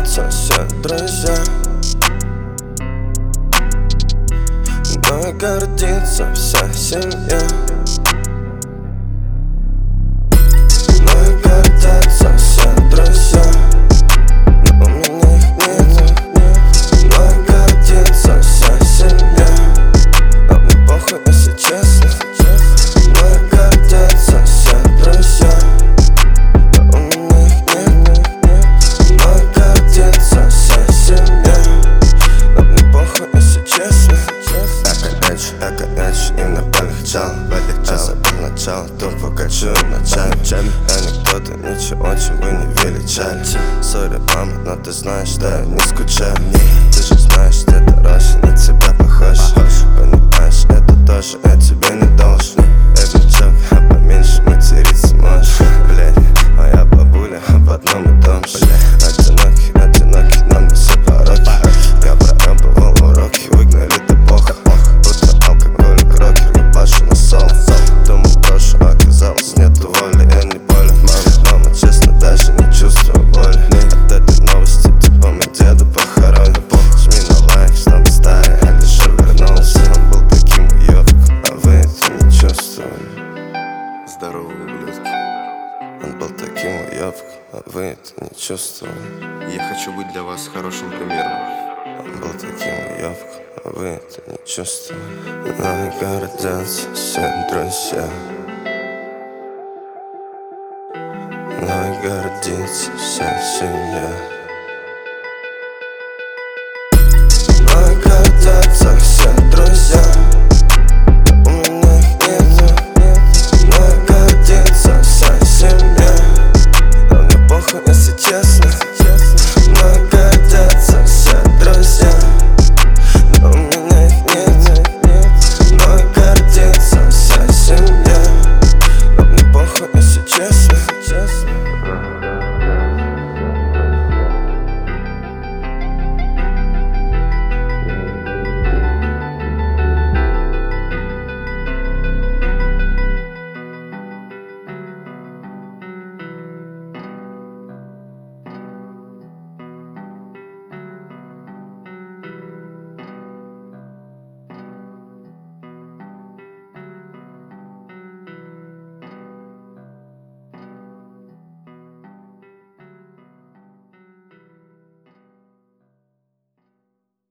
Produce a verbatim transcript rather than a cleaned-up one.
гордятся все друзья, мной гордится вся семья. Мной гордятся все друзья, но у меня их нет. Мной гордится вся семья, а мне похуй, если честно. Мной гордятся все друзья, но у меня их нет. Мной гордится вся семья, а мне похуй, если честно. Эко-эдж, эко-эдж, им полегчал, полегчал. Забыл начало, тупо качу ночами. Анекдоты ничего очень бы не величали. Сори, мама, но ты знаешь, что я не скучаю. Ты же знаешь, что это Роша на тебя похож. Понимаешь, это тоже, я тебе не должен. Эй, внучок, а поменьше материться можешь. Блядь, моя бабуля об одном и том же. Одинокий, одинокий, нам не все пороки. Я проебывал уроки, выгнали ты плохо. Будто алкоголик, рокер, ебашу на соло. Думал, брошу, оказалось, нету воли. Я не болен, мама, мама, честно, даже не чувствую боли. От этой новости, типа, мы деда похороним. Жми на лайк, чтобы старый Алишер вернулся. Он был таким уёбком, а вы это не чувствовали. Здорово, ублюдки. Он был таким уёбком, а вы это не чувствовали. Я хочу быть для вас хорошим примером. Он был таким уёбком, а вы это не чувствовали. Мной гордятся все друзья, мной гордится вся семья.